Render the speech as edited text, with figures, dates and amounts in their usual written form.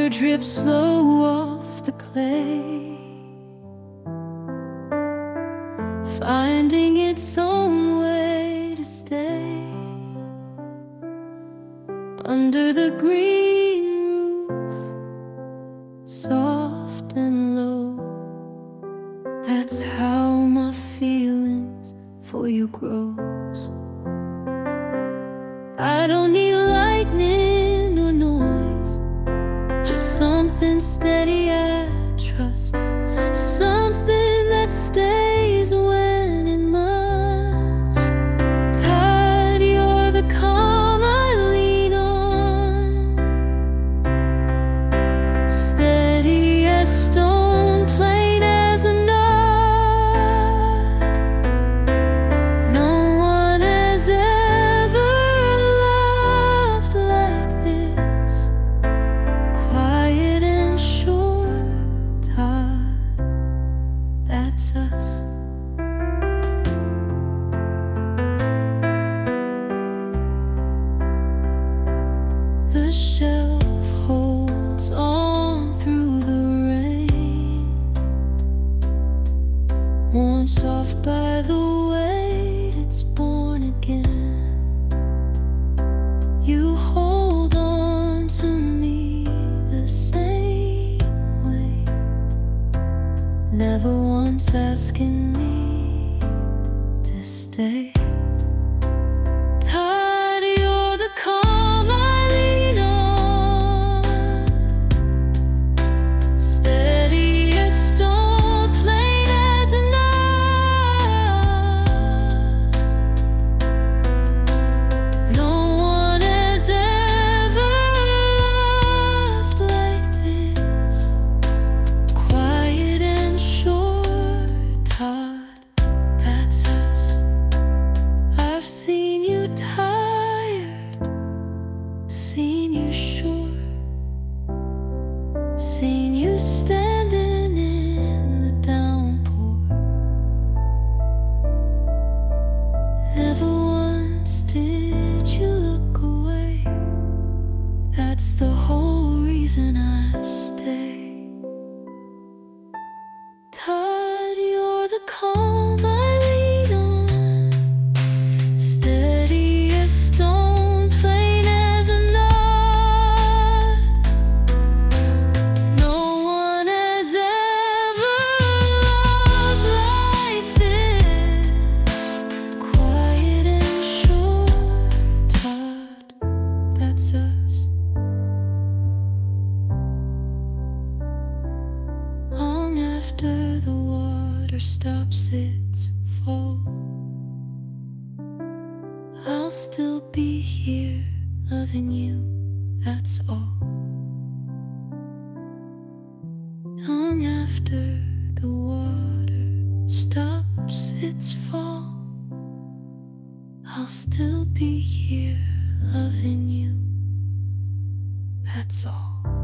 water drips slow off the clay, finding its own way to stay under the green roof, soft and low. That's how my feelings for you grows. I don't need lightning or noise, just something steady I trust, something that stays when it must. Tide, you're the calm I lean on, steady as stone, plain as a knot. No one has ever loved like this, quiet and sure. Tide, that's us. The shelf holds on through the rain, worn soft by the weight, it's born again. You hold on to me the same way, never once asking me to stay. Tide, you're the calm I lean on, steady as stone, plain as a knot. No one has ever loved like this, quiet and sure. Tide, that's us. I've seen you tired, seen you sure, seen you standing in the downpour. Never once did you look away, that's the whole reason I stay. Tide, you're the calm I lean on, steady as stone, plain as a knot. No one has ever loved like this, quiet and sure. Tide, that's us. Long after the water stops its fall, I'll still be here loving you, that's all. Long after the water stops its fall, I'll still be here loving you, that's all.